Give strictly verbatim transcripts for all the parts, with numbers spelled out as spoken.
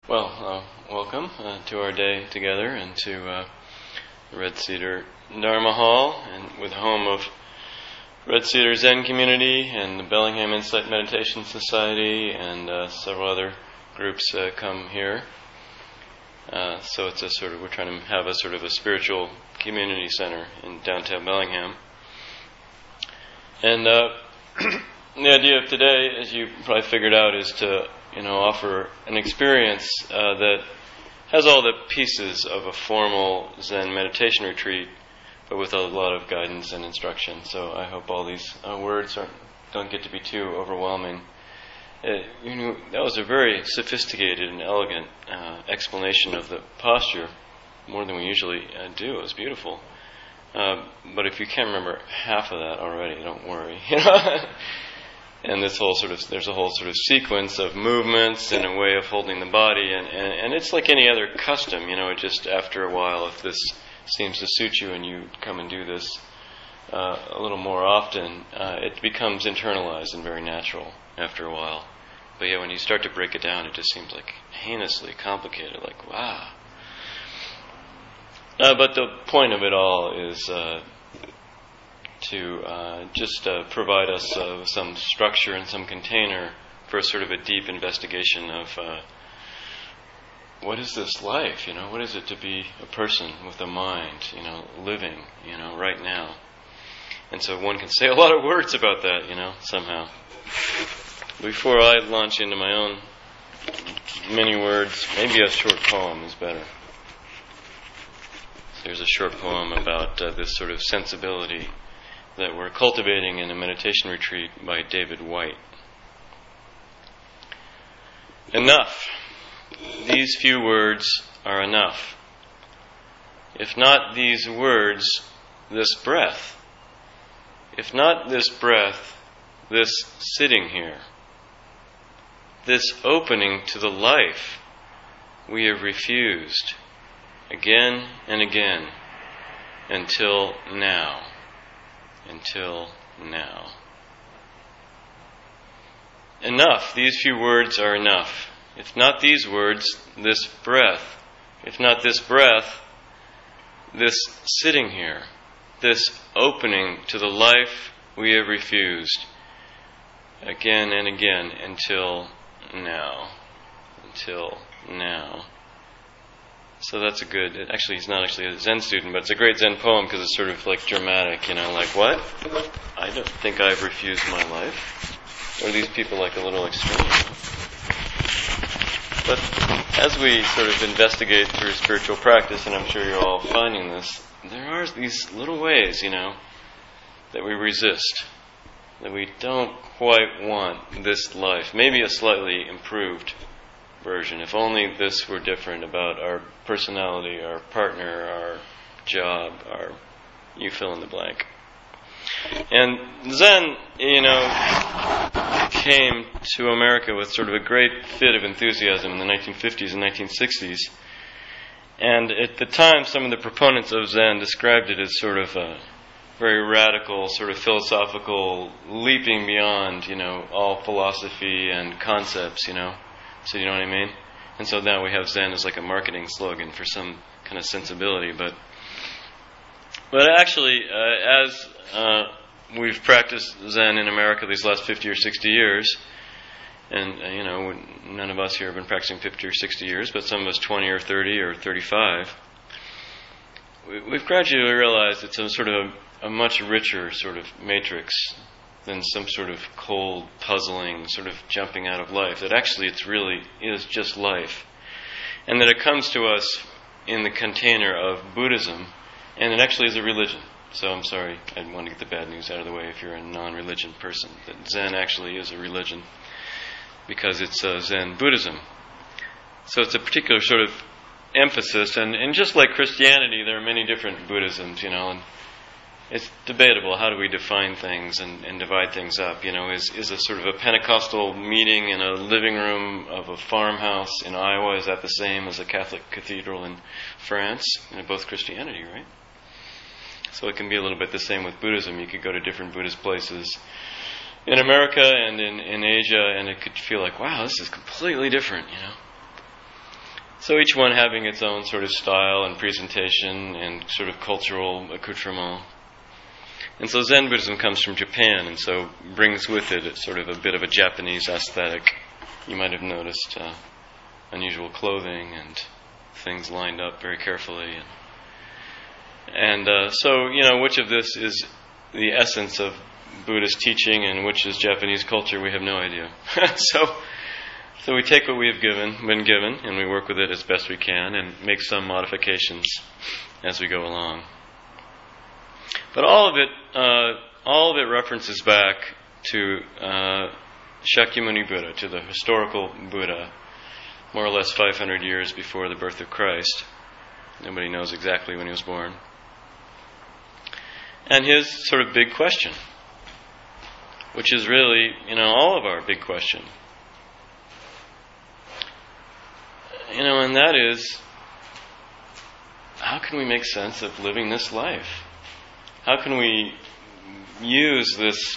Well, uh, welcome uh, to our day together and to uh, Red Cedar Dharma Hall, and with home of Red Cedar Zen Community and the Bellingham Insight Meditation Society and uh, several other groups uh, come here. Uh, so it's a sort of, we're trying to have a sort of a spiritual community center in downtown Bellingham. And uh, the idea of today, as you probably figured out, is to you know, offer an experience uh, that has all the pieces of a formal Zen meditation retreat, but with a lot of guidance and instruction. So I hope all these uh, words aren't, don't get to be too overwhelming. Uh, you know, that was a very sophisticated and elegant uh, explanation of the posture, more than we usually uh, do. It was beautiful. Uh, but if you can't remember half of that already, don't worry. And this whole sort of, there's a whole sort of sequence of movements and a way of holding the body, and, and, and it's like any other custom, you know, just after a while, if this seems to suit you and you come and do this uh, a little more often, uh, it becomes internalized and very natural after a while. But yeah, when you start to break it down, it just seems like heinously complicated, like, wow. Uh, but the point of it all is uh, to uh, just uh, provide us uh, with some structure and some container for sort of a deep investigation of uh, what is this life, you know, what is it to be a person with a mind, you know, living, you know, right now. And so one can say a lot of words about that, you know, somehow. Before I launch into my own many words, maybe a short poem is better. There's a short poem about uh, this sort of sensibility that we're cultivating in a meditation retreat by David White. Enough. These few words are enough. If not these words, this breath. If not this breath, this sitting here. This opening to the life we have refused again and again until now. Until now. Enough. These few words are enough. If not these words, this breath. If not this breath, this sitting here. This opening to the life we have refused again and again until now. Until now. So that's a good, it actually he's not actually a Zen student, but it's a great Zen poem because it's sort of like dramatic, you know, like what? I don't think I've refused my life. Or these people like a little extreme. But as we sort of investigate through spiritual practice, and I'm sure you're all finding this, there are these little ways, you know, that we resist. That we don't quite want this life. Maybe a slightly improved version. If only this were different about our personality, our partner, our job, our you fill in the blank. And Zen, you know, came to America with sort of a great fit of enthusiasm in the nineteen fifties and nineteen sixties. And at the time, some of the proponents of Zen described it as sort of a very radical, sort of philosophical, leaping beyond, you know, all philosophy and concepts, you know. So you know what I mean? And so now we have Zen as like a marketing slogan for some kind of sensibility. But but actually, uh, as uh, we've practiced Zen in America these last fifty or sixty years, and uh, you know, none of us here have been practicing fifty or sixty years, but some of us twenty or thirty or thirty-five, we, we've gradually realized it's a sort of a, a much richer sort of matrix than some sort of cold, puzzling, sort of jumping out of life. That actually it's really is just life. And that it comes to us in the container of Buddhism, and it actually is a religion. So I'm sorry, I want to get the bad news out of the way if you're a non-religion person, that Zen actually is a religion, because it's uh, Zen Buddhism. So it's a particular sort of emphasis, and, and just like Christianity, there are many different Buddhisms, you know, and it's debatable. How do we define things and, and divide things up? You know, is is a sort of a Pentecostal meeting in a living room of a farmhouse in Iowa, is that the same as a Catholic cathedral in France? And both Christianity, right? So it can be a little bit the same with Buddhism. You could go to different Buddhist places in America and in, in Asia, and it could feel like, wow, this is completely different, you know. So each one having its own sort of style and presentation and sort of cultural accoutrement. And so Zen Buddhism comes from Japan, and so brings with it sort of a bit of a Japanese aesthetic. You might have noticed uh, unusual clothing and things lined up very carefully. And, and uh, so, you know, which of this is the essence of Buddhist teaching and which is Japanese culture, we have no idea. so so we take what we have given, been given, and we work with it as best we can and make some modifications as we go along. But all of it, uh, all of it references back to uh, Shakyamuni Buddha, to the historical Buddha, more or less five hundred years before the birth of Christ. Nobody knows exactly when he was born. And his sort of big question, which is really, you know, all of our big question. You know, and that is, how can we make sense of living this life? How can we use this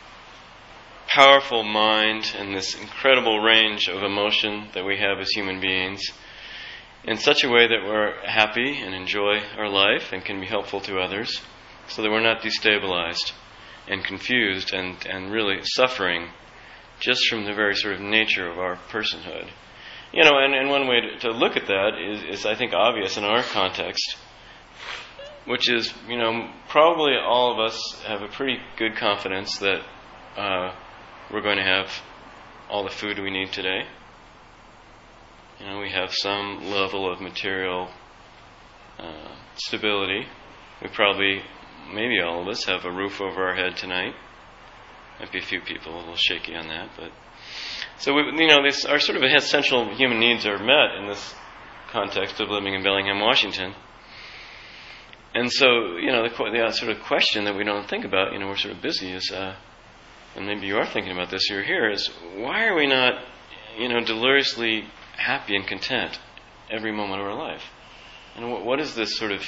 powerful mind and this incredible range of emotion that we have as human beings in such a way that we're happy and enjoy our life and can be helpful to others, so that we're not destabilized and confused and, and really suffering just from the very sort of nature of our personhood. You know, and, and one way to, to look at that is, is, I think, obvious in our context, which is, you know, probably all of us have a pretty good confidence that uh, we're going to have all the food we need today. You know, we have some level of material uh, stability. We probably, maybe all of us, have a roof over our head tonight. Might be a few people a little shaky on that, but so we, you know, this, our sort of essential human needs are met in this context of living in Bellingham, Washington. And so, you know, the, the sort of question that we don't think about, you know, we're sort of busy is, uh, and maybe you are thinking about this, you're here, is why are we not, you know, deliriously happy and content every moment of our life? And what, what is this sort of,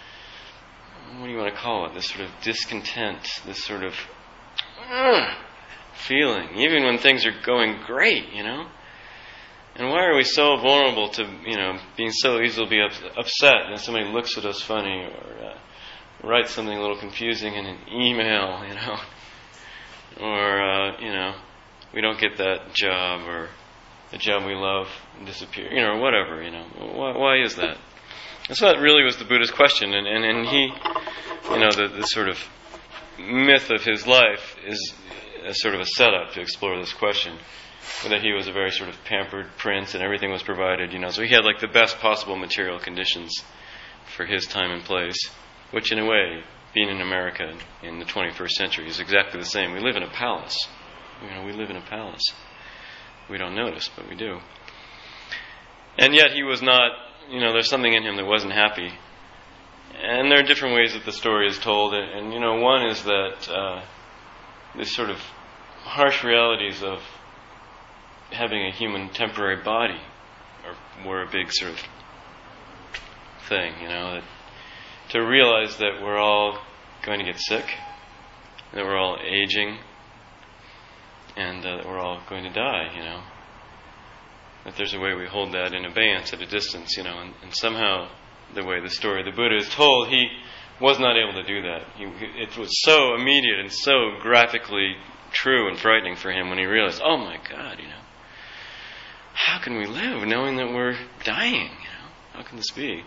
what do you want to call it, this sort of discontent, this sort of uh, feeling, even when things are going great, you know? And why are we so vulnerable to, you know, being so easily upset and somebody looks at us funny or uh, writes something a little confusing in an email, you know? Or, uh, you know, we don't get that job, or the job we love disappear, you know, or whatever, you know. Why, why is that? And so that really was the Buddha's question. And, and, and he, you know, the, the sort of myth of his life is a sort of a setup to explore this question. That he was a very sort of pampered prince and everything was provided, you know. So he had like the best possible material conditions for his time and place, which in a way, being in America in the twenty-first century is exactly the same. We live in a palace. You know, we live in a palace. We don't notice, but we do. And yet he was not, you know, there's something in him that wasn't happy. And there are different ways that the story is told. And, and you know, one is that uh, this sort of harsh realities of having a human temporary body are, were a big sort of thing, you know, that to realize that we're all going to get sick, that we're all aging, and uh, that we're all going to die, you know. That there's a way we hold that in abeyance at a distance, you know, and, and somehow the way the story of the Buddha is told, he was not able to do that. He, it was so immediate and so graphically true and frightening for him when he realized, oh my God, you know, how can we live knowing that we're dying, you know? How can this be?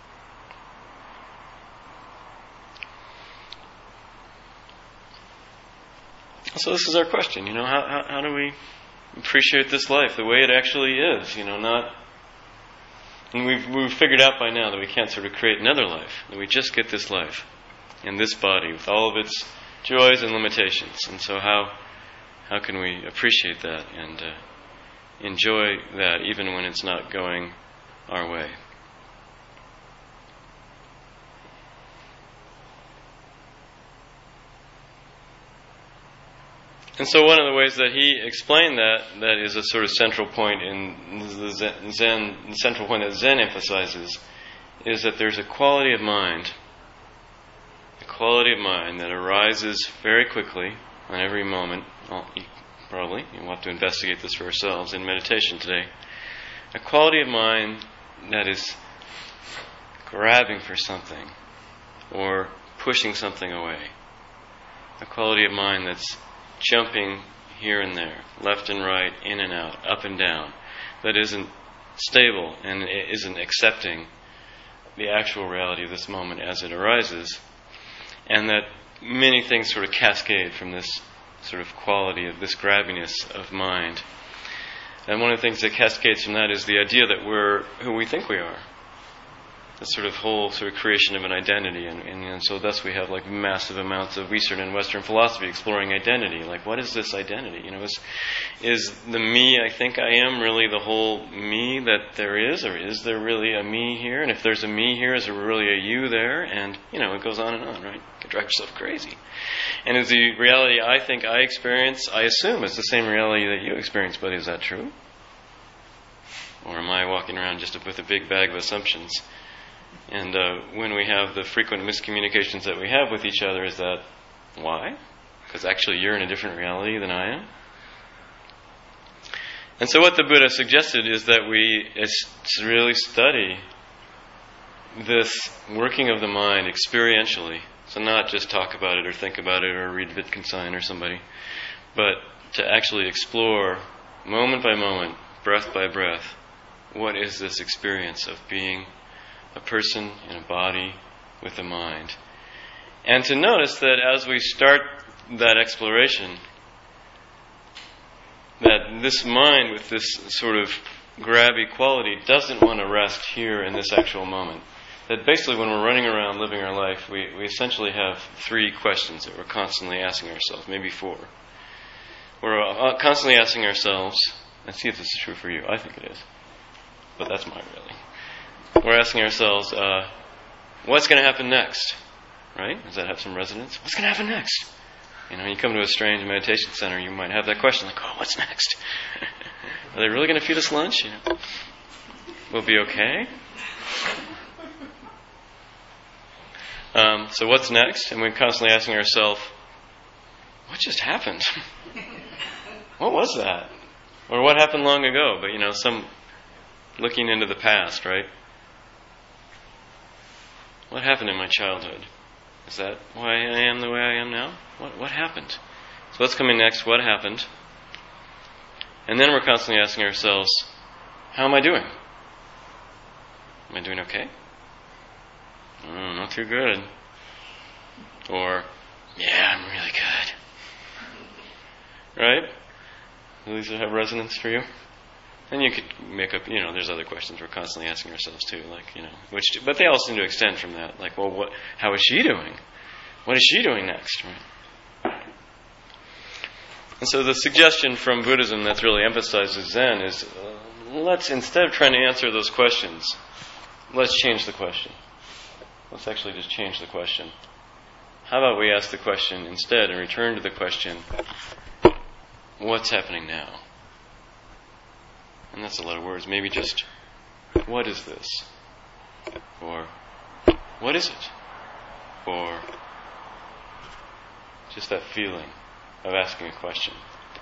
So this is our question, you know, how, how how do we appreciate this life the way it actually is, you know, not, and we've we've figured out by now that we can't sort of create another life, that we just get this life and this body with all of its joys and limitations. And so how how can we appreciate that and uh, enjoy that even when it's not going our way? And so one of the ways that he explained that, that is a sort of central point in the Zen, Zen, the central point that Zen emphasizes, is that there's a quality of mind, a quality of mind that arises very quickly on every moment. Well, you, probably, you'll have to investigate this for ourselves in meditation today. A quality of mind that is grabbing for something or pushing something away. A quality of mind that's jumping here and there, left and right, in and out, up and down, that isn't stable and isn't accepting the actual reality of this moment as it arises, and that many things sort of cascade from this sort of quality of this grabbiness of mind. And one of the things that cascades from that is the idea that we're who we think we are. The sort of whole sort of creation of an identity, and, and, and so thus we have like massive amounts of Eastern and Western philosophy exploring identity. Like, what is this identity? You know, is is the me I think I am really the whole me that there is, or is there really a me here? And if there's a me here, is there really a you there? And you know, it goes on and on, right? You can drive yourself crazy. And is the reality I think I experience, I assume it's the same reality that you experience, but is that true? Or am I walking around just with a big bag of assumptions? And uh, when we have the frequent miscommunications that we have with each other, is that why? Because actually you're in a different reality than I am? And so what the Buddha suggested is that we really study this working of the mind experientially. So not just talk about it or think about it or read Wittgenstein or somebody, but to actually explore moment by moment, breath by breath, what is this experience of being a person in a body with a mind. And to notice that as we start that exploration, that this mind with this sort of grabby quality doesn't want to rest here in this actual moment. That basically when we're running around living our life, we, we essentially have three questions that we're constantly asking ourselves, maybe four. We're uh, constantly asking ourselves, and see if this is true for you, I think it is, but that's my really. We're asking ourselves, uh, what's going to happen next? Right? Does that have some resonance? What's going to happen next? You know, you come to a strange meditation center, you might have that question, like, oh, what's next? Are they really going to feed us lunch? You know, we'll be okay? Um, so what's next? And we're constantly asking ourselves, what just happened? What was that? Or what happened long ago? But, you know, some looking into the past, right? What happened in my childhood? Is that why I am the way I am now? What what happened? So what's coming next? What happened? And then we're constantly asking ourselves, how am I doing? Am I doing okay? Oh, not too good. Or, yeah, I'm really good. Right? Do these have resonance for you? And you could make up, you know, there's other questions we're constantly asking ourselves too, like, you know, which, but they all seem to extend from that. Like, well, what? How is she doing? What is she doing next? Right? And so the suggestion from Buddhism that's really emphasizes Zen is, uh, let's, instead of trying to answer those questions, let's change the question. Let's actually just change the question. How about we ask the question instead and return to the question, what's happening now? And that's a lot of words. Maybe just, what is this? Or, what is it? Or, just that feeling of asking a question.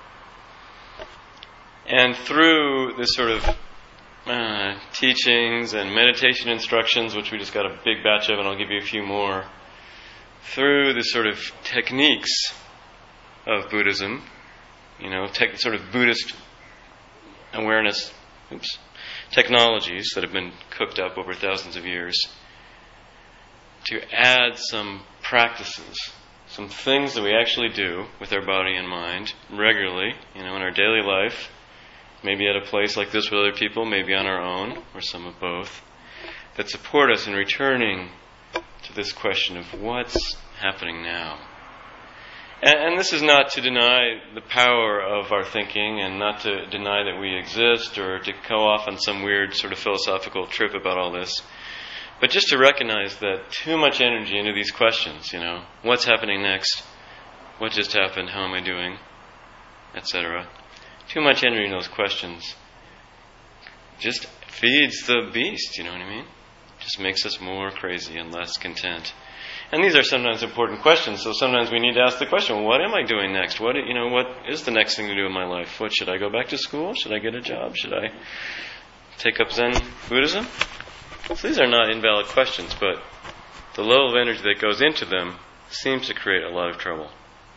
And through this sort of uh, teachings and meditation instructions, which we just got a big batch of, and I'll give you a few more, through this sort of techniques of Buddhism, you know, tech, sort of Buddhist awareness, oops, technologies that have been cooked up over thousands of years, to add some practices, some things that we actually do with our body and mind regularly, you know, in our daily life, maybe at a place like this with other people, maybe on our own, or some of both, that support us in returning to this question of what's happening now. And, and this is not to deny the power of our thinking and not to deny that we exist or to go off on some weird sort of philosophical trip about all this, but just to recognize that too much energy into these questions, you know, what's happening next, what just happened, how am I doing, et cetera. Too much energy in those questions just feeds the beast, you know what I mean? Just makes us more crazy and less content. And these are sometimes important questions, so sometimes we need to ask the question, well, what am I doing next? What, you know, what is the next thing to do in my life? What, should I go back to school? Should I get a job? Should I take up Zen Buddhism? So these are not invalid questions, but the level of energy that goes into them seems to create a lot of trouble.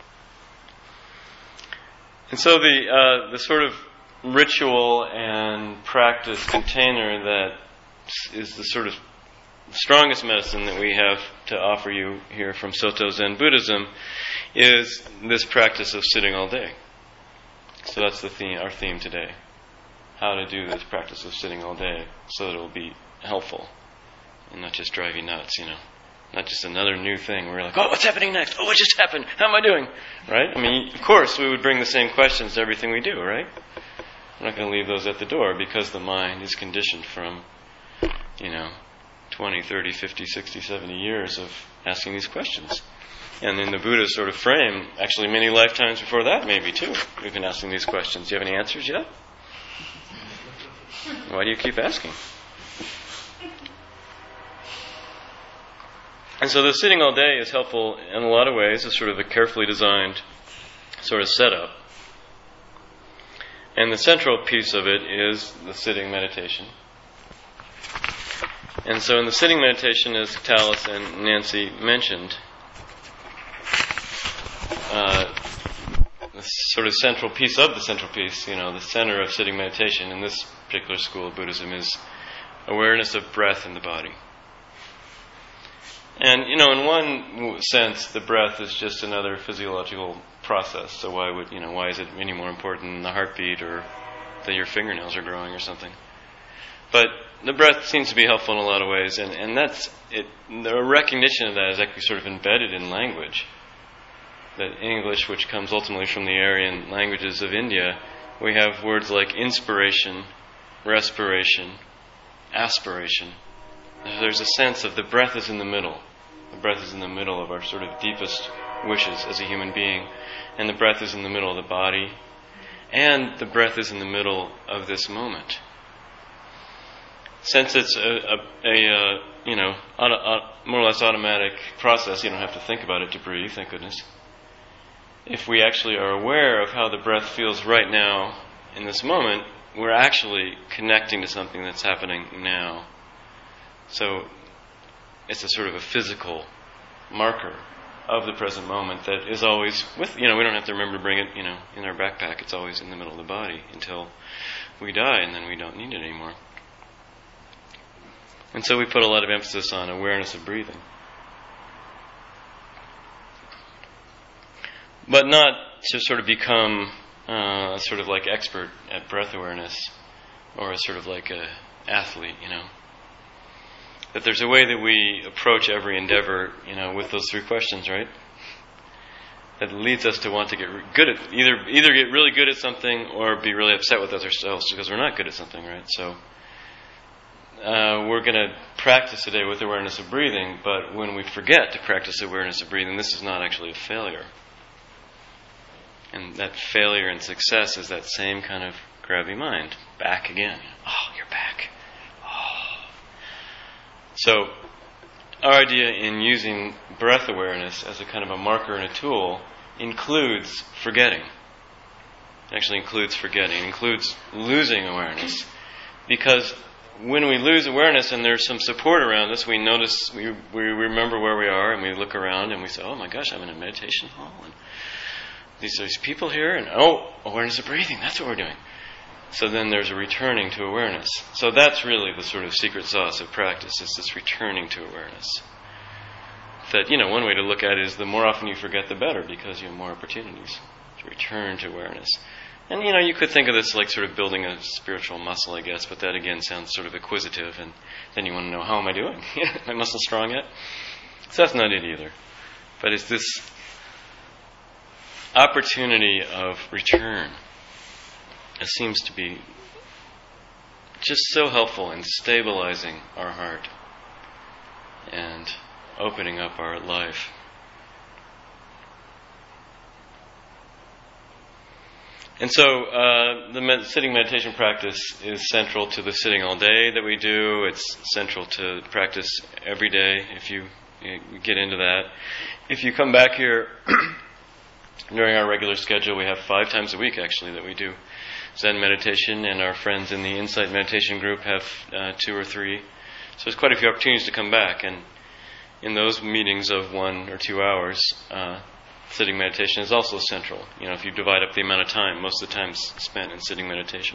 And so the uh, the sort of ritual and practice container that is the sort of strongest medicine that we have to offer you here from Soto Zen Buddhism is this practice of sitting all day. So that's the theme, our theme today. How to do this practice of sitting all day so that it will be helpful and not just drive you nuts, you know. Not just another new thing where you're like, oh, what's happening next? Oh, what just happened? How am I doing? Right? I mean, of course, we would bring the same questions to everything we do, right? We're not going to leave those at the door because the mind is conditioned from, you know, twenty, thirty, fifty, sixty, seventy years of asking these questions. And in the Buddha's sort of frame, actually many lifetimes before that maybe too, we've been asking these questions. Do you have any answers yet? Why do you keep asking? And so the sitting all day is helpful in a lot of ways. It's sort of a carefully designed sort of setup. And the central piece of it is the sitting meditation. And so in the sitting meditation, as Tallis and Nancy mentioned, uh, the sort of central piece of the central piece, you know, the center of sitting meditation in this particular school of Buddhism is awareness of breath in the body. And, you know, in one sense, the breath is just another physiological process. So why would, you know, why is it any more important than the heartbeat or that your fingernails are growing or something? But the breath seems to be helpful in a lot of ways, and, and that's it. The recognition of that is actually sort of embedded in language. That English, which comes ultimately from the Aryan languages of India, we have words like inspiration, respiration, aspiration. There's a sense of the breath is in the middle. The breath is in the middle of our sort of deepest wishes as a human being. And the breath is in the middle of the body. And the breath is in the middle of this moment. Since it's a, a, a uh, you know, auto, auto, more or less automatic process, you don't have to think about it to breathe, thank goodness. If we actually are aware of how the breath feels right now in this moment, we're actually connecting to something that's happening now. So it's a sort of a physical marker of the present moment that is always with, you know, we don't have to remember to bring it, you know, in our backpack. It's always in the middle of the body until we die, and then we don't need it anymore. And so we put a lot of emphasis on awareness of breathing. But not to sort of become uh, sort of like expert at breath awareness or a sort of like a athlete, you know. That there's a way that we approach every endeavor, you know, with those three questions, right? That leads us to want to get good at, either either get really good at something or be really upset with ourselves because we're not good at something, right? So uh, we're going to practice today with awareness of breathing, but when we forget to practice awareness of breathing, this is not actually a failure. And that failure and success is that same kind of grabby mind. Back again. Oh, you're back. So, our idea in using breath awareness as a kind of a marker and a tool includes forgetting. It actually includes forgetting. It includes losing awareness. Because when we lose awareness and there's some support around us, we notice, we, we remember where we are and we look around and we say, oh my gosh, I'm in a meditation hall and these are these people here and oh, awareness of breathing, that's what we're doing. So then there's a returning to awareness. So that's really the sort of secret sauce of practice, is this returning to awareness. That, you know, one way to look at it is the more often you forget, the better, because you have more opportunities to return to awareness. And, you know, you could think of this like sort of building a spiritual muscle, I guess, but that again sounds sort of acquisitive, and then you want to know, how am I doing? Am my muscle strong yet? So that's not it either. But it's this opportunity of return. It seems to be just so helpful in stabilizing our heart and opening up our life. And so uh, the med- sitting meditation practice is central to the sitting all day that we do. It's central to practice every day if you, you get into that. If you come back here during our regular schedule, we have five times a week actually that we do Zen meditation, and our friends in the Insight Meditation group have uh, two or three. So there's quite a few opportunities to come back, and in those meetings of one or two hours, uh, sitting meditation is also central. You know, if you divide up the amount of time, most of the time is spent in sitting meditation.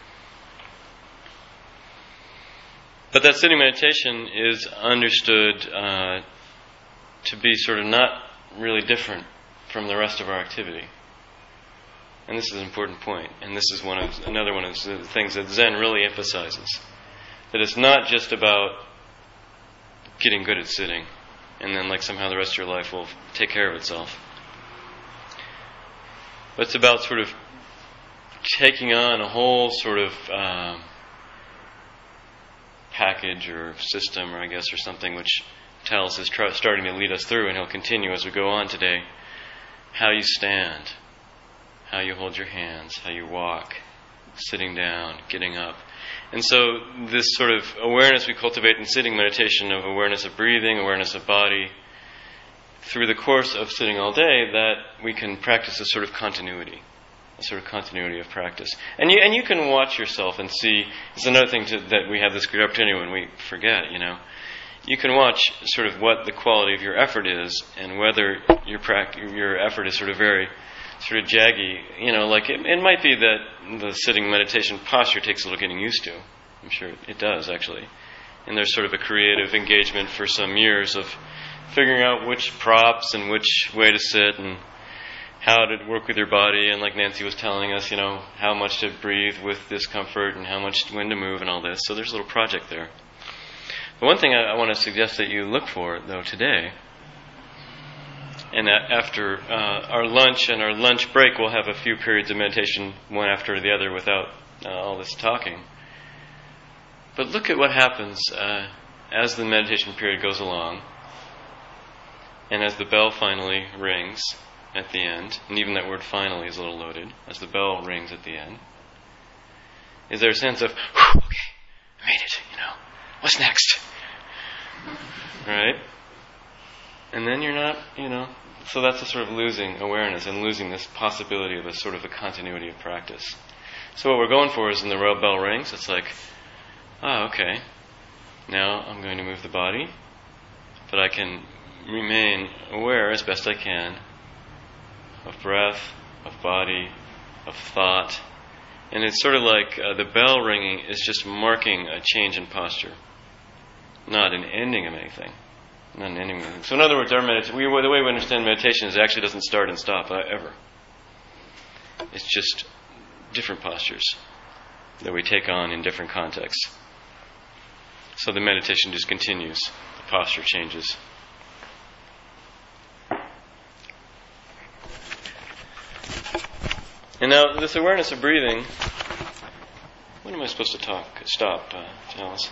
But that sitting meditation is understood uh, to be sort of not really different from the rest of our activity. And this is an important point, and this is one of another one of the things that Zen really emphasizes. That it's not just about getting good at sitting, and then like somehow the rest of your life will take care of itself. But it's about sort of taking on a whole sort of um, package or system, or I guess, or something which Talis is tr- starting to lead us through, and he'll continue as we go on today. How you stand, how you hold your hands, how you walk, sitting down, getting up. And so this sort of awareness we cultivate in sitting meditation of awareness of breathing, awareness of body, through the course of sitting all day, that we can practice a sort of continuity, a sort of continuity of practice. And you and you can watch yourself and see, it's another thing to, that we have this great opportunity when we forget, you know. You can watch sort of what the quality of your effort is, and whether your pract- your effort is sort of very sort of jaggy. You know, like it, it might be that the sitting meditation posture takes a little getting used to. I'm sure it does, actually. And there's sort of a creative engagement for some years of figuring out which props and which way to sit and how to work with your body. And like Nancy was telling us, you know, how much to breathe with discomfort and how much when to move and all this. So there's a little project there. But one thing I, I want to suggest that you look for, though, today, and that after uh, our lunch and our lunch break, we'll have a few periods of meditation, one after the other, without uh, all this talking. But look at what happens uh, as the meditation period goes along, and as the bell finally rings at the end, and even that word finally is a little loaded, as the bell rings at the end, is there a sense of, okay, I made it, you know, what's next? Right? And then you're not, you know, so that's a sort of losing awareness and losing this possibility of a sort of a continuity of practice. So what we're going for is, in the bell rings, it's like, ah, okay, now I'm going to move the body, but I can remain aware as best I can of breath, of body, of thought. And it's sort of like uh, the bell ringing is just marking a change in posture, not an ending of anything. Not an ending of anything. So in other words, our medita- we, the way we understand meditation is it actually doesn't start and stop uh, ever. It's just different postures that we take on in different contexts. So the meditation just continues. The posture changes. And now, this awareness of breathing, when am I supposed to talk? Stop, uh, Alice.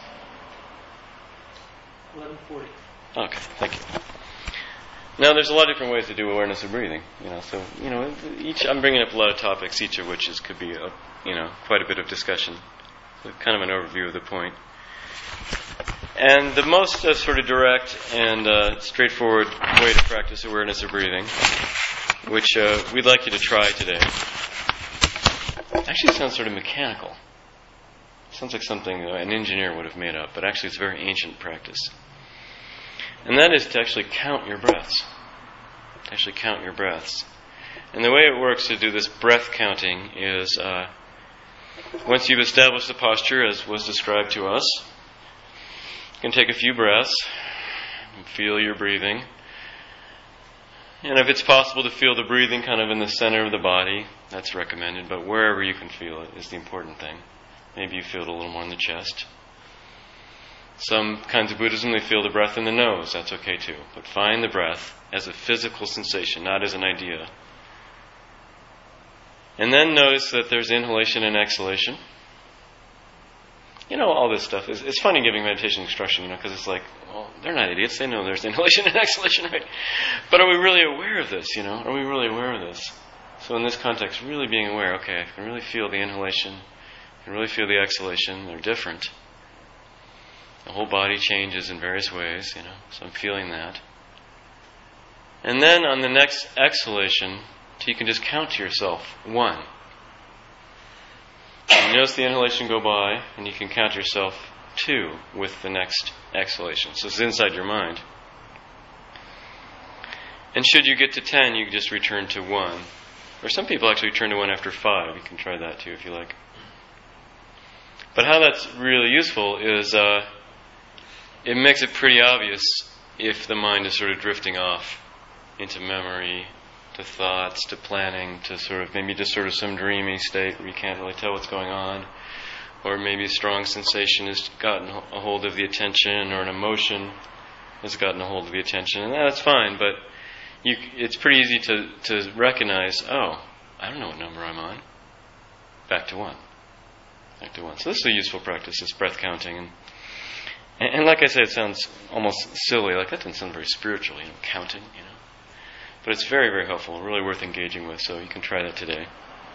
eleven forty. Okay, thank you. Now, there's a lot of different ways to do awareness of breathing. You know, so you know, each I'm bringing up a lot of topics, each of which is could be, a, you know, quite a bit of discussion. So kind of an overview of the point. And the most uh, sort of direct and uh, straightforward way to practice awareness of breathing, which uh, we'd like you to try today. Actually, it sounds sort of mechanical. It sounds like something an engineer would have made up, but actually it's a very ancient practice. And that is to actually count your breaths. To actually count your breaths. And the way it works to do this breath counting is, uh, once you've established the posture as was described to us, you can take a few breaths and feel your breathing. And if it's possible to feel the breathing kind of in the center of the body, that's recommended. But wherever you can feel it is the important thing. Maybe you feel it a little more in the chest. Some kinds of Buddhism, they feel the breath in the nose. That's okay too. But find the breath as a physical sensation, not as an idea. And then notice that there's inhalation and exhalation. You know, all this stuff. It's, it's funny giving meditation instruction, you know, because it's like, well, they're not idiots. They know there's inhalation and exhalation, right? But are we really aware of this, you know? Are we really aware of this? So in this context, really being aware, okay, I can really feel the inhalation, I can really feel the exhalation. They're different. The whole body changes in various ways, you know, so I'm feeling that. And then on the next exhalation, you can just count to yourself, one. notice the inhalation go by, and you can count yourself two with the next exhalation. So it's inside your mind. And should you get to ten, you just return to one. Or some people actually return to one after five. You can try that too if you like. But how that's really useful is uh, it makes it pretty obvious if the mind is sort of drifting off into memory, to thoughts, to planning, to sort of maybe just sort of some dreamy state where you can't really tell what's going on. Or maybe a strong sensation has gotten a hold of the attention, or an emotion has gotten a hold of the attention. And that's fine, but you, it's pretty easy to, to recognize, oh, I don't know what number I'm on. Back to one. Back to one. So this is a useful practice, this breath counting. And, and like I said, it sounds almost silly. Like that doesn't sound very spiritual, you know, counting, you know. But it's very, very helpful, really worth engaging with, so you can try that today.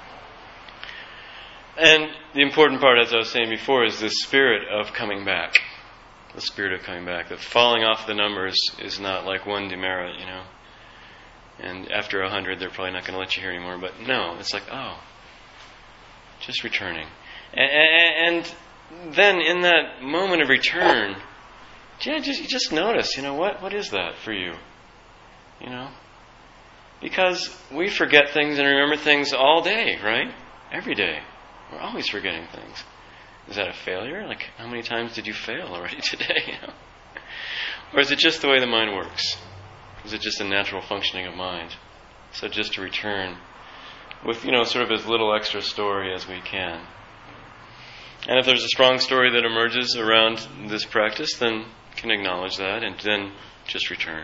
And the important part, as I was saying before, is this spirit of coming back. The spirit of coming back. That falling off the numbers is not like one demerit, you know. And after a hundred, they're probably not going to let you hear anymore. But no, it's like, oh, just returning. And, and then in that moment of return, yeah, just, you just notice, you know, what what is that for you? You know? Because we forget things and remember things all day, right? Every day. We're always forgetting things. Is that a failure? Like, how many times did you fail already today? You know? Or is it just the way the mind works? Is it just a natural functioning of mind? So just to return with, you know, sort of as little extra story as we can. And if there's a strong story that emerges around this practice, then you can acknowledge that and then just return.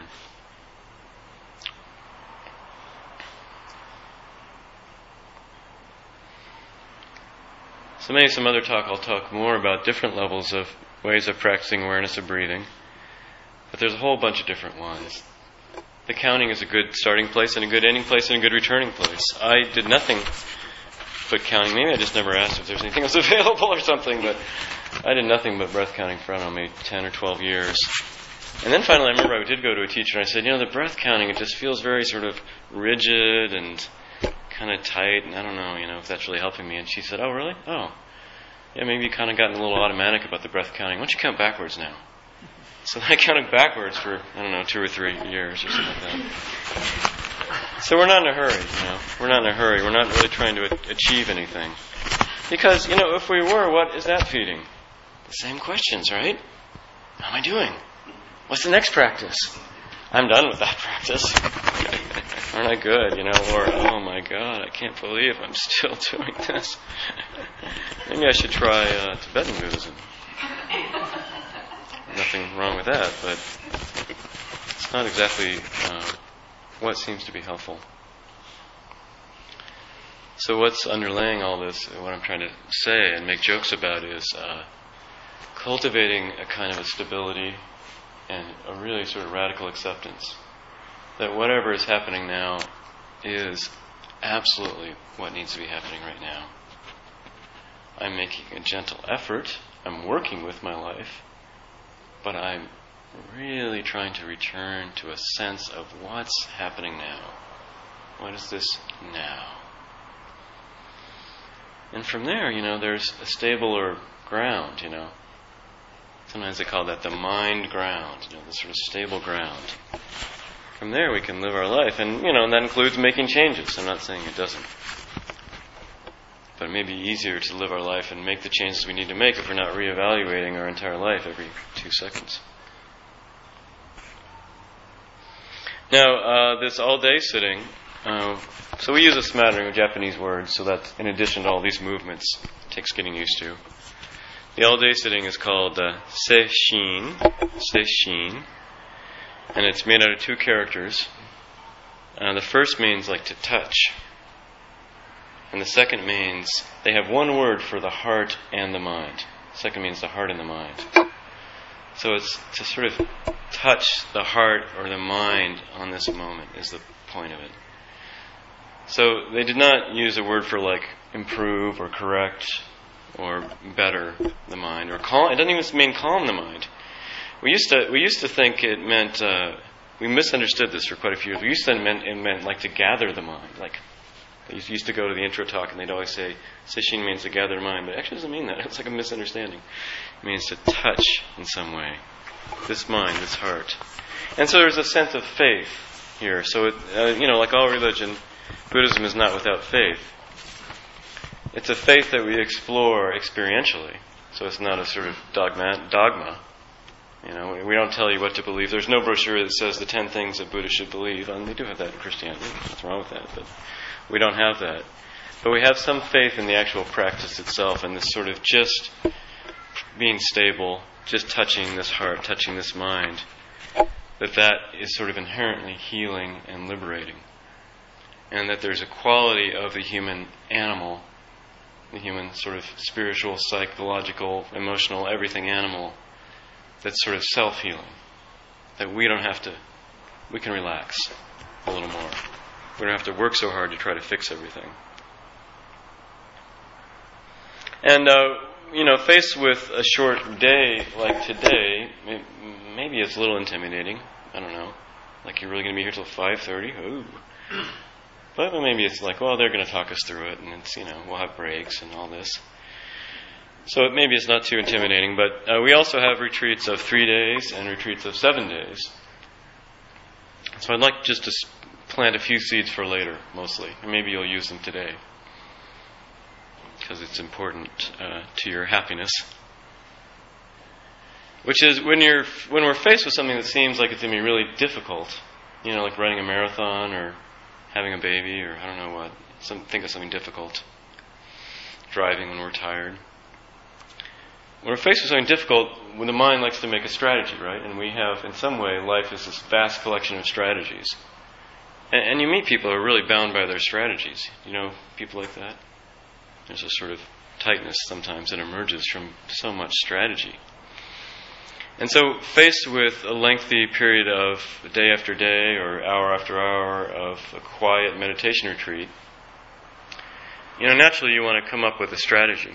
So maybe some other talk I'll talk more about different levels of ways of practicing awareness of breathing. But there's a whole bunch of different ones. The counting is a good starting place and a good ending place and a good returning place. I did nothing but counting. Maybe I just never asked if there's anything else available or something, but I did nothing but breath counting for, I don't know, maybe ten or twelve years. And then finally I remember I did go to a teacher and I said, you know, the breath counting, it just feels very sort of rigid and kind of tight, and I don't know, you know, if that's really helping me. And she said, oh, really? Oh. Yeah, maybe you kind of gotten a little automatic about the breath counting. Why don't you count backwards now? So I counted backwards for, I don't know, two or three years or something like that. So we're not in a hurry, you know. We're not in a hurry. We're not really trying to achieve anything. Because, you know, if we were, what is that feeding? The same questions, right? How am I doing? What's the next practice? I'm done with that practice. Aren't I good, you know? Or, oh my God, I can't believe I'm still doing this. Maybe I should try uh, Tibetan Buddhism. Nothing wrong with that, but it's not exactly uh, what seems to be helpful. So what's underlaying all this, what I'm trying to say and make jokes about, is uh, cultivating a kind of a stability and a really sort of radical acceptance that whatever is happening now is absolutely what needs to be happening right now. I'm making a gentle effort. I'm working with my life. But I'm really trying to return to a sense of what's happening now. What is this now? And from there, you know, there's a stabler ground, you know. Sometimes they call that the mind ground, you know, the sort of stable ground. From there we can live our life. And, you know, and that includes making changes. I'm not saying it doesn't. But it may be easier to live our life and make the changes we need to make if we're not reevaluating our entire life every two seconds. Now, uh, this all-day sitting, uh, so we use a smattering of Japanese words, so that in addition to all these movements, it takes getting used to. The all-day sitting is called uh, Seishin, Seishin, and it's made out of two characters. Uh, the first means like to touch. And the second means, they have one word for the heart and the mind. The second means the heart and the mind. So it's to sort of touch the heart or the mind on this moment is the point of it. So they did not use a word for like improve or correct or better the mind or calm. It doesn't even mean calm the mind. We used to we used to think it meant, uh, we misunderstood this for quite a few years. We used to think it meant, it meant like to gather the mind, like I used to go to the intro talk and they'd always say, Sesshin means to gather mind, but it actually doesn't mean that. It's like a misunderstanding. It means to touch in some way. This mind, this heart. And so there's a sense of faith here. So, it, uh, you know, like all religion, Buddhism is not without faith. It's a faith that we explore experientially. So it's not a sort of dogma. dogma. You know, we don't tell you what to believe. There's no brochure that says the ten things that Buddha should believe. And they do have that in Christianity. What's wrong with that? But we don't have that. But we have some faith in the actual practice itself and this sort of just being stable, just touching this heart, touching this mind, that that is sort of inherently healing and liberating. And that there's a quality of the human animal, the human sort of spiritual, psychological, emotional, everything animal, that's sort of self-healing. That we don't have to, we can relax a little more. We don't have to work so hard to try to fix everything. And, uh, you know, faced with a short day like today, maybe it's a little intimidating. I don't know. Like, you're really going to be here till five thirty? Ooh. But maybe it's like, well, they're going to talk us through it, and it's, you know, we'll have breaks and all this. So it, maybe it's not too intimidating, but uh, we also have retreats of three days and retreats of seven days. So I'd like just to plant a few seeds for later, mostly. And maybe you'll use them today, because it's important uh, to your happiness. Which is when you're when we're faced with something that seems like it's going to be really difficult, you know, like running a marathon or having a baby or I don't know what. Some, think of something difficult. Driving when we're tired. When we're faced with something difficult, when the mind likes to make a strategy, right? And we have, in some way, life is this vast collection of strategies. And, and you meet people who are really bound by their strategies. You know, people like that. There's a sort of tightness sometimes that emerges from so much strategy. And so, faced with a lengthy period of day after day or hour after hour of a quiet meditation retreat, you know, naturally you want to come up with a strategy.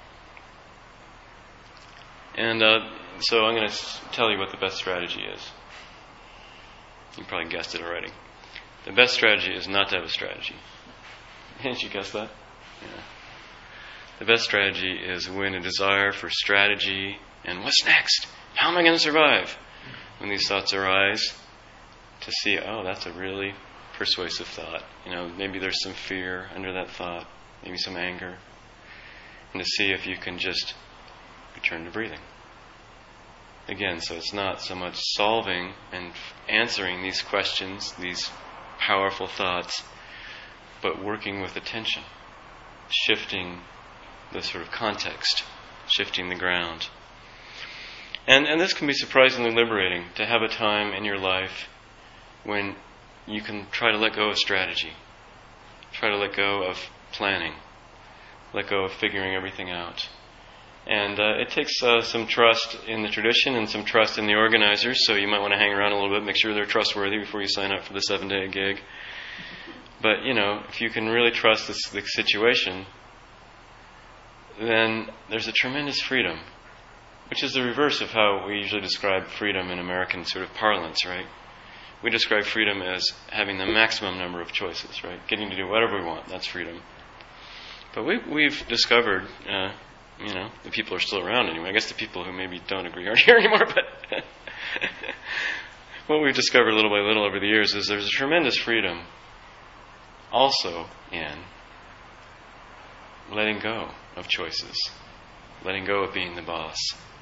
And uh, so I'm going to tell you what the best strategy is. You probably guessed it already. The best strategy is not to have a strategy. Didn't you guess that? Yeah. The best strategy is when a desire for strategy and what's next? How am I going to survive? When these thoughts arise, to see, oh, that's a really persuasive thought. You know, maybe there's some fear under that thought, maybe some anger. And to see if you can just return to breathing. Again, so it's not so much solving and answering these questions, these powerful thoughts, but working with attention, shifting the sort of context, shifting the ground. And and this can be surprisingly liberating, to have a time in your life when you can try to let go of strategy, try to let go of planning, let go of figuring everything out. And uh, it takes uh, some trust in the tradition and some trust in the organizers, so you might want to hang around a little bit, make sure they're trustworthy before you sign up for the seven-day gig. But, you know, if you can really trust this, the situation, then there's a tremendous freedom, which is the reverse of how we usually describe freedom in American sort of parlance, right? We describe freedom as having the maximum number of choices, right? Getting to do whatever we want, that's freedom. But we, we've discovered... Uh, You know, the people are still around anyway. I guess the people who maybe don't agree aren't here anymore, but what we've discovered little by little over the years is there's a tremendous freedom also in letting go of choices, letting go of being the boss,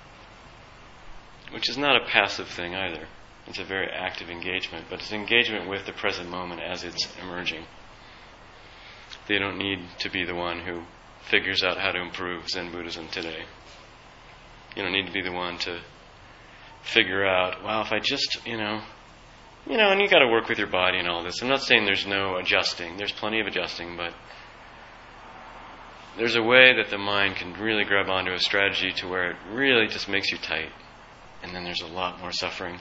which is not a passive thing either. It's a very active engagement, but it's engagement with the present moment as it's emerging. They don't need to be the one who figures out how to improve Zen Buddhism today. You don't need to be the one to figure out, well, if I just, you know, you know, and you got to work with your body and all this. I'm not saying there's no adjusting. There's plenty of adjusting, but there's a way that the mind can really grab onto a strategy to where it really just makes you tight. And then there's a lot more suffering.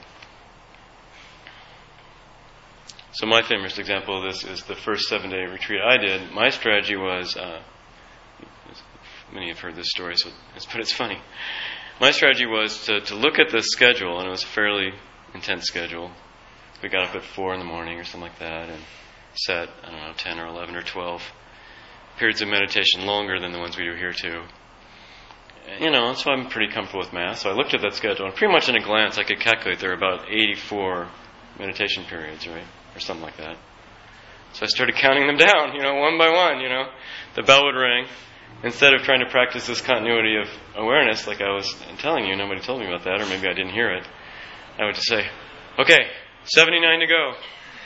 So my famous example of this is the first seven-day retreat I did. My strategy was... Uh, Many have heard this story, so it's, but it's funny. My strategy was to, to look at the schedule, and it was a fairly intense schedule. We got up at four in the morning or something like that, and set, I don't know, ten or eleven or twelve periods of meditation, longer than the ones we do here too. You know, so I'm pretty comfortable with math. So I looked at that schedule, and pretty much in a glance I could calculate there are about eighty-four meditation periods, right? Or something like that. So I started counting them down, you know, one by one, you know. The bell would ring. Instead of trying to practice this continuity of awareness, like I was telling you, nobody told me about that, or maybe I didn't hear it, I would just say, okay, seventy-nine to go.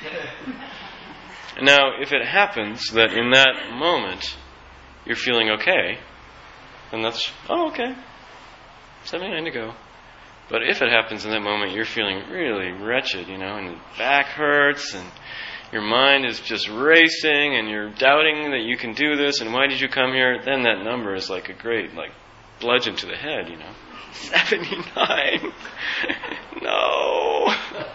Now, if it happens that in that moment you're feeling okay, then that's, oh, okay, seventy-nine to go. But if it happens in that moment you're feeling really wretched, you know, and your back hurts, and your mind is just racing, and you're doubting that you can do this, and why did you come here, then that number is like a great, like, bludgeon to the head, you know. seventy-nine! No!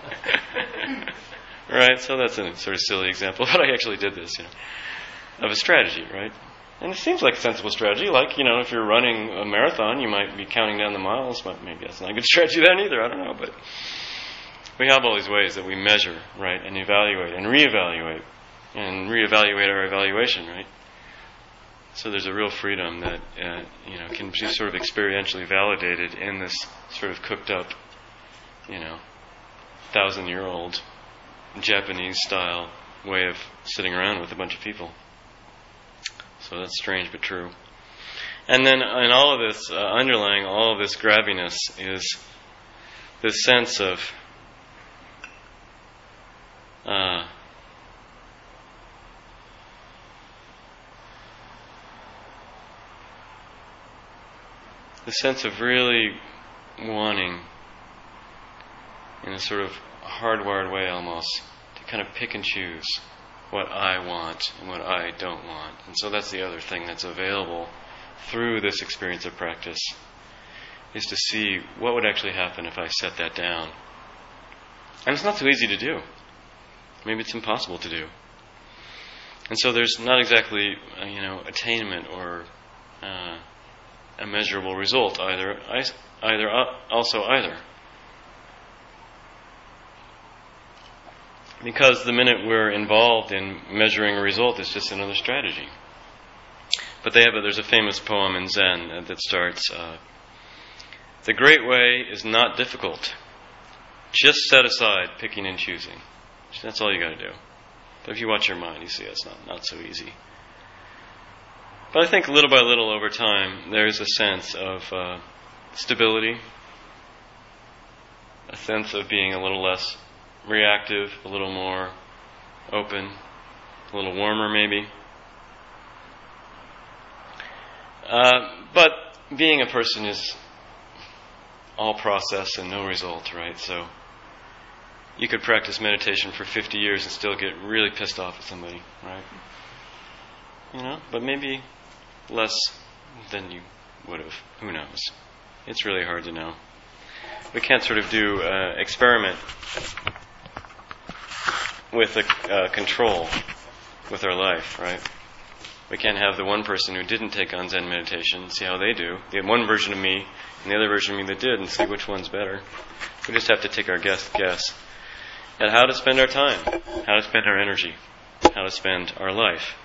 Right, so that's a sort of silly example, but I actually did this, you know, of a strategy, right? And it seems like a sensible strategy. Like, you know, if you're running a marathon, you might be counting down the miles, but maybe that's not a good strategy then either, I don't know, but we have all these ways that we measure, right, and evaluate and reevaluate and reevaluate our evaluation, right? So there's a real freedom that, uh, you know, can be sort of experientially validated in this sort of cooked up, you know, thousand-year-old Japanese-style way of sitting around with a bunch of people. So that's strange but true. And then in all of this, uh, underlying all of this grabbiness is this sense of uh, the sense of really wanting, in a sort of hardwired way almost, to kind of pick and choose what I want and what I don't want. And so that's the other thing that's available through this experience of practice, is to see what would actually happen if I set that down. And it's not so easy to do. Maybe it's impossible to do. And so there's not exactly, uh, you know, attainment or uh, a measurable result either, either uh, also either. Because the minute we're involved in measuring a result, it's just another strategy. But they have a, there's a famous poem in Zen that starts, uh, "The great way is not difficult. Just set aside picking and choosing." That's all you got to do. But if you watch your mind, you see it's not, not so easy. But I think little by little over time, there's a sense of uh, stability, a sense of being a little less reactive, a little more open, a little warmer maybe. Uh, but being a person is all process and no result, right? So you could practice meditation for fifty years and still get really pissed off at somebody, right? You know, but maybe less than you would have. Who knows? It's really hard to know. We can't sort of do uh, experiment with a uh, control with our life, right? We can't have the one person who didn't take on Zen meditation and see how they do. We have one version of me and the other version of me that did and see which one's better. We just have to take our guess guess at how to spend our time, how to spend our energy, how to spend our life.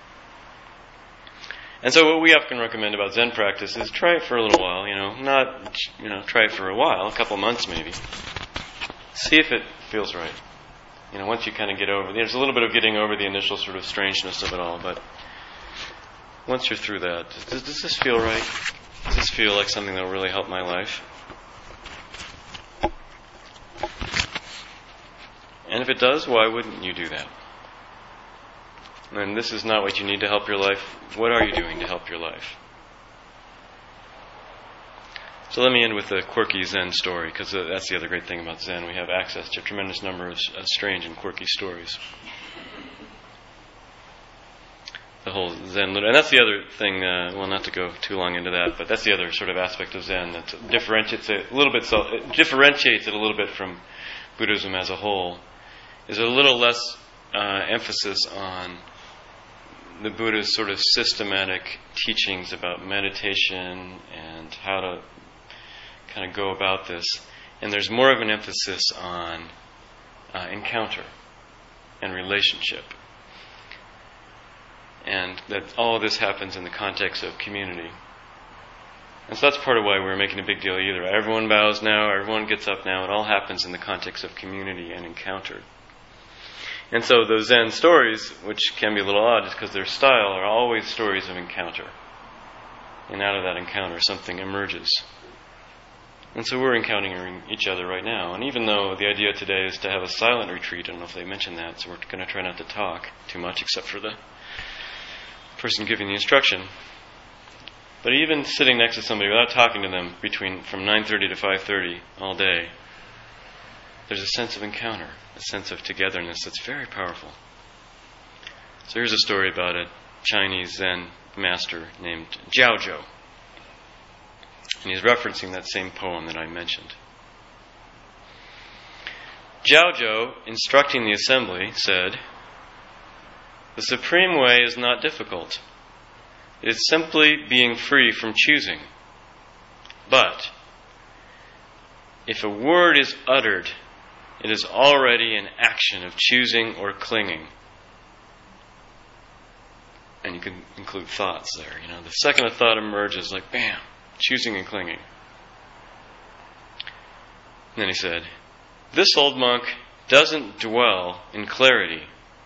And so what we often recommend about Zen practice is try it for a little while, you know, not, you know, try it for a while, a couple months maybe. See if it feels right. You know, once you kind of get over, there's a little bit of getting over the initial sort of strangeness of it all, but once you're through that, does, does this feel right? Does this feel like something that will really help my life? And if it does, why wouldn't you do that? And this is not what you need to help your life. What are you doing to help your life? So let me end with a quirky Zen story, because that's the other great thing about Zen. We have access to a tremendous number of uh, strange and quirky stories. The whole Zen, and that's the other thing, uh, well, not to go too long into that, but that's the other sort of aspect of Zen that differentiates it a little bit, so it differentiates it a little bit from Buddhism as a whole, is a little less uh, emphasis on the Buddha's sort of systematic teachings about meditation and how to kind of go about this. And there's more of an emphasis on uh, encounter and relationship. and that all of this happens in the context of community. And so that's part of why we're making a big deal either. Everyone bows now, everyone gets up now. It all happens in the context of community and encounter. And so those Zen stories, which can be a little odd just because their style, are always stories of encounter. And out of that encounter, something emerges. And so we're encountering each other right now. And even though the idea today is to have a silent retreat, I don't know if they mentioned that, so we're going to try not to talk too much except for the person giving the instruction. But even sitting next to somebody without talking to them between from nine thirty to five thirty all day, there's a sense of encounter, a sense of togetherness that's very powerful. So here's a story about a Chinese Zen master named Jiao Zhou. And he's referencing that same poem that I mentioned. Jiao Zhou, instructing the assembly, said, "The supreme way is not difficult. It is simply being free from choosing. But if a word is uttered, it is already an action of choosing or clinging." And you can include thoughts there. You know, the second a thought emerges, like bam, choosing and clinging. And then he said, "This old monk doesn't dwell in clarity.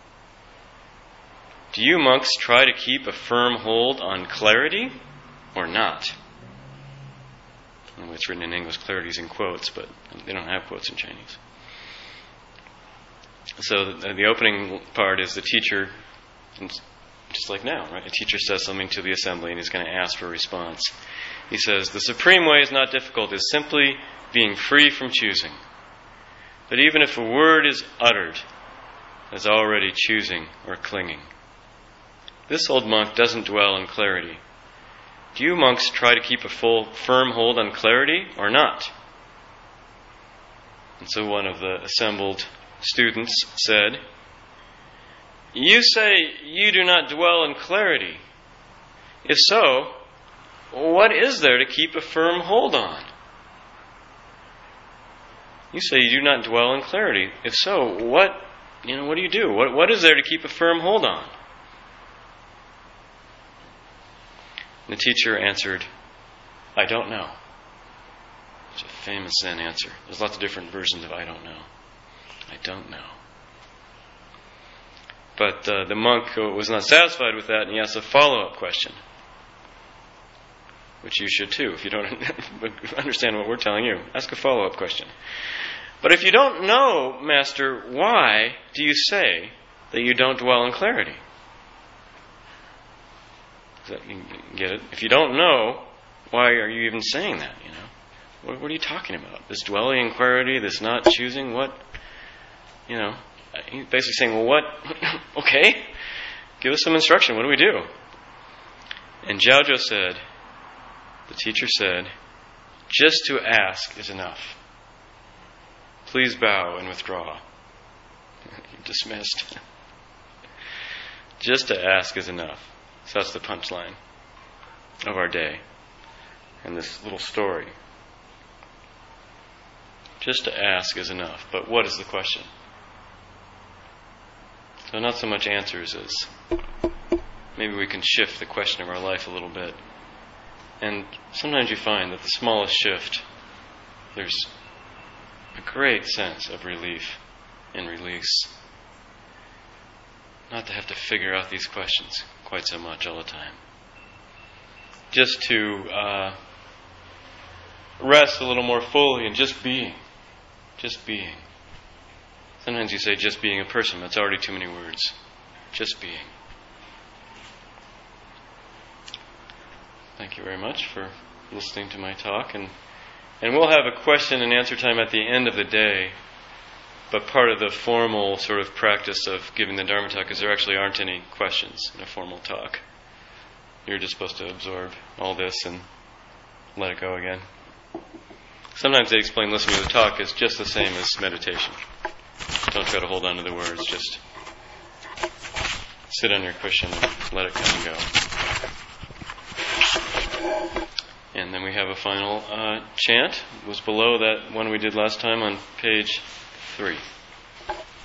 Do you monks try to keep a firm hold on clarity or not?" I know it's written in English, clarity is in quotes, but they don't have quotes in Chinese. So the, the opening part is the teacher, just like now, right? A teacher says something to the assembly and he's going to ask for a response. He says, "The supreme way is not difficult. It is simply being free from choosing. But even if a word is uttered, it is already choosing or clinging. This old monk doesn't dwell in clarity. Do you monks try to keep a full, firm hold on clarity or not?" And so one of the assembled students said, "You say you do not dwell in clarity. If so, what is there to keep a firm hold on?" You say you do not dwell in clarity. If so, what, you know, what do you do? What, what is there to keep a firm hold on? And the teacher answered, "I don't know." It's a famous Zen answer. There's lots of different versions of "I don't know." I don't know. But uh, the monk was not satisfied with that, and he asked a follow-up question, which you should too, if you don't understand what we're telling you. Ask a follow-up question. "But if you don't know, Master, why do you say that you don't dwell in clarity?" Does that, you get it? If you don't know, why are you even saying that? You know, what, what are you talking about? This dwelling in clarity, this not choosing. What? You know, he's basically saying, "Well, what? Okay, give us some instruction. What do we do?" And Jiao Zhou said, the teacher said, "Just to ask is enough. Please bow and withdraw." You're dismissed. Just to ask is enough. So that's the punchline of our day and this little story. Just to ask is enough. But what is the question? So not so much answers as maybe we can shift the question of our life a little bit. And sometimes you find that the smallest shift, there's a great sense of relief and release. Not to have to figure out these questions quite so much all the time. Just to uh, rest a little more fully in just being. Just being. Sometimes you say just being a person. That's already too many words. Just being. Thank you very much for listening to my talk. And, and we'll have a question and answer time at the end of the day. But part of the formal sort of practice of giving the Dharma talk is there actually aren't any questions in a formal talk. You're just supposed to absorb all this and let it go again. Sometimes they explain listening to the talk is just the same as meditation. Don't try to hold on to the words. Just sit on your cushion and let it come and go. And then we have a final uh, chant. It was below that one we did last time on page three.